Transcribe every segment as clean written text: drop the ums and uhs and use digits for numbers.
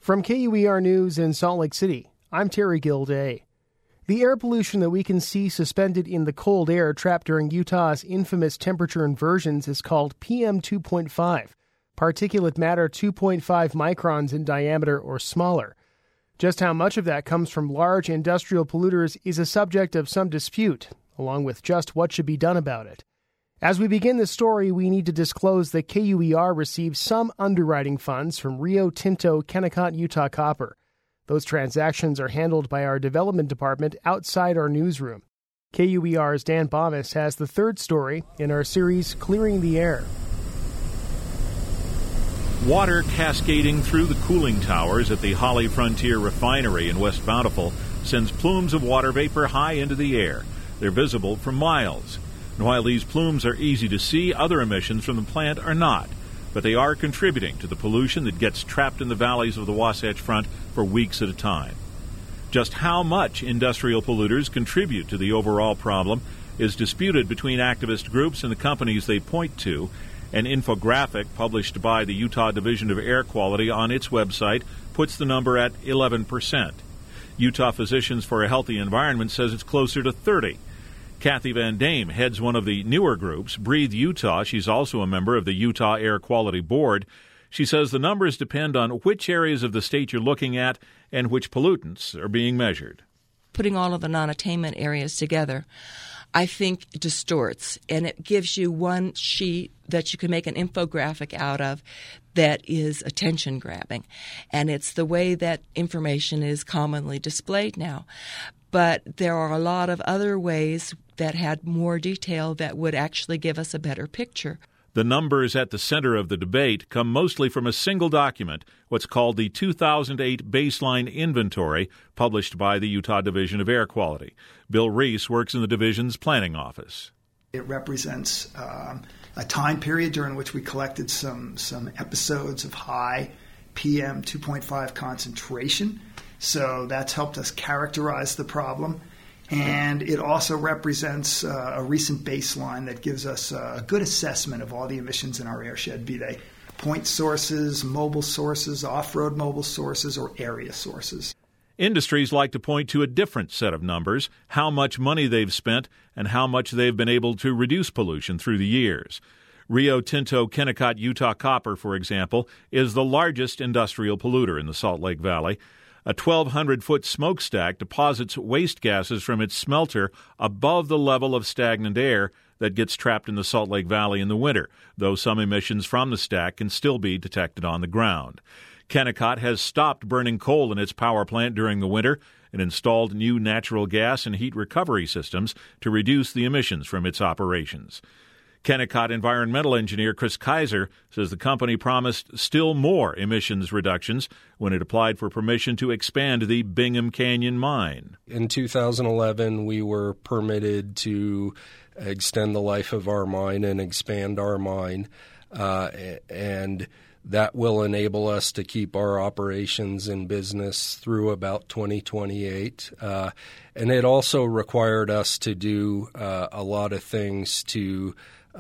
From KUER News in Salt Lake City, I'm Terry Gilday. The air pollution that we can see suspended in the cold air trapped during Utah's infamous temperature inversions is called PM 2.5, particulate matter 2.5 microns in diameter or smaller. Just how much of that comes from large industrial polluters is a subject of some dispute, along with just what should be done about it. As we begin this story, we need to disclose that KUER received some underwriting funds from Rio Tinto Kennecott Utah Copper. Those transactions are handled by our development department outside our newsroom. KUER's Dan Bomis has the third story in our series, Clearing the Air. Water cascading through the cooling towers at the Holly Frontier Refinery in West Bountiful sends plumes of water vapor high into the air. They're visible for miles. And while these plumes are easy to see, other emissions from the plant are not. But they are contributing to the pollution that gets trapped in the valleys of the Wasatch Front for weeks at a time. Just how much industrial polluters contribute to the overall problem is disputed between activist groups and the companies they point to. An infographic published by the Utah Division of Air Quality on its website puts the number at 11%. Utah Physicians for a Healthy Environment says it's closer to 30%. Kathy Van Dame heads one of the newer groups, Breathe Utah. She's also a member of the Utah Air Quality Board. She says the numbers depend on which areas of the state you're looking at and which pollutants are being measured. Putting all of the non-attainment areas together, I think, distorts, and it gives you one sheet that you can make an infographic out of that is attention-grabbing. And it's the way that information is commonly displayed now. But there are a lot of other ways that had more detail that would actually give us a better picture. The numbers at the center of the debate come mostly from a single document, what's called the 2008 Baseline Inventory, published by the Utah Division of Air Quality. Bill Reese works in the division's planning office. It represents a time period during which we collected some episodes of high PM 2.5 concentration. So that's helped us characterize the problem. And it also represents a recent baseline that gives us a good assessment of all the emissions in our airshed, be they point sources, mobile sources, off-road mobile sources, or area sources. Industries like to point to a different set of numbers, how much money they've spent and how much they've been able to reduce pollution through the years. Rio Tinto Kennecott Utah Copper, for example, is the largest industrial polluter in the Salt Lake Valley. A 1,200-foot smokestack deposits waste gases from its smelter above the level of stagnant air that gets trapped in the Salt Lake Valley in the winter, though some emissions from the stack can still be detected on the ground. Kennecott has stopped burning coal in its power plant during the winter and installed new natural gas and heat recovery systems to reduce the emissions from its operations. Kennecott environmental engineer Chris Kaiser says the company promised still more emissions reductions when it applied for permission to expand the Bingham Canyon mine. In 2011, we were permitted to extend the life of our mine and expand our mine, and that will enable us to keep our operations in business through about 2028. And it also required us to do a lot of things to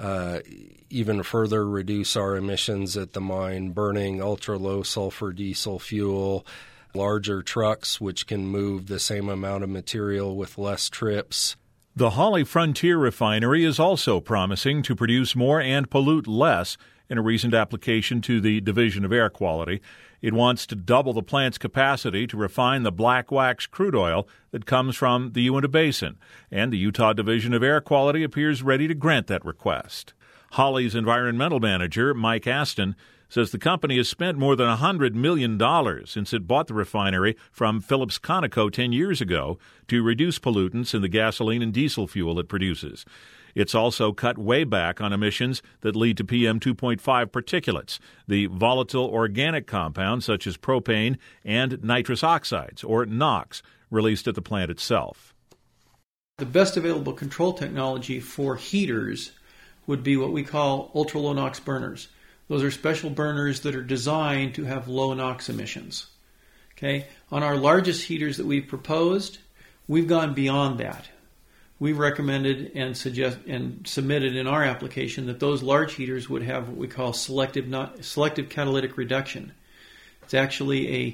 even further reduce our emissions at the mine, burning ultra-low sulfur diesel fuel, larger trucks which can move the same amount of material with less trips. The Holly Frontier Refinery is also promising to produce more and pollute less in a recent application to the Division of Air Quality. It wants to double the plant's capacity to refine the black wax crude oil that comes from the Uinta Basin, and the Utah Division of Air Quality appears ready to grant that request. Holly's environmental manager, Mike Aston, says the company has spent more than $100 million since it bought the refinery from Phillips Conoco 10 years ago to reduce pollutants in the gasoline and diesel fuel it produces. It's also cut way back on emissions that lead to PM 2.5 particulates, the volatile organic compounds such as propane and nitrous oxides, or NOx, released at the plant itself. The best available control technology for heaters would be what we call ultra-low NOx burners. Those are special burners that are designed to have low NOx emissions. Okay? On our largest heaters that we've proposed, we've gone beyond that. We've recommended and submitted in our application that those large heaters would have what we call selective catalytic reduction. It's actually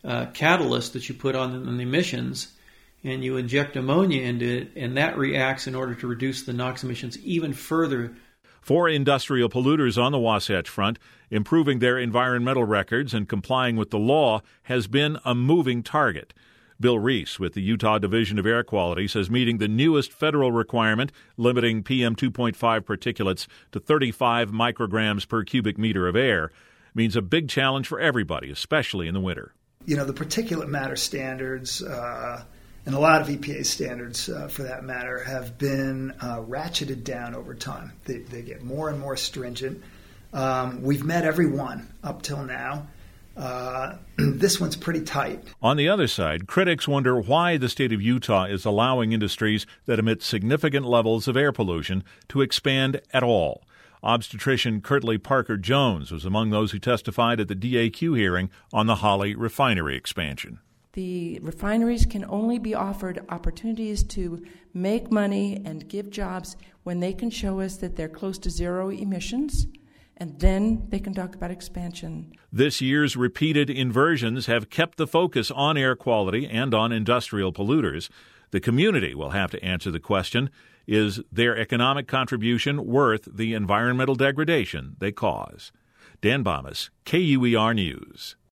catalyst that you put on the emissions, and you inject ammonia into it, and that reacts in order to reduce the NOx emissions even further. For industrial polluters on the Wasatch Front, improving their environmental records and complying with the law has been a moving target. Bill Reese with the Utah Division of Air Quality says meeting the newest federal requirement limiting PM 2.5 particulates to 35 micrograms per cubic meter of air means a big challenge for everybody, especially in the winter. The particulate matter standards and a lot of EPA standards, for that matter, have been ratcheted down over time. They get more and more stringent. We've met every one up till now. This one's pretty tight. On the other side, critics wonder why the state of Utah is allowing industries that emit significant levels of air pollution to expand at all. Obstetrician Kirtley Parker Jones was among those who testified at the DAQ hearing on the Holly refinery expansion. The refineries can only be offered opportunities to make money and give jobs when they can show us that they're close to zero emissions, and then they can talk about expansion. This year's repeated inversions have kept the focus on air quality and on industrial polluters. The community will have to answer the question, is their economic contribution worth the environmental degradation they cause? Dan Bomas, KUER News.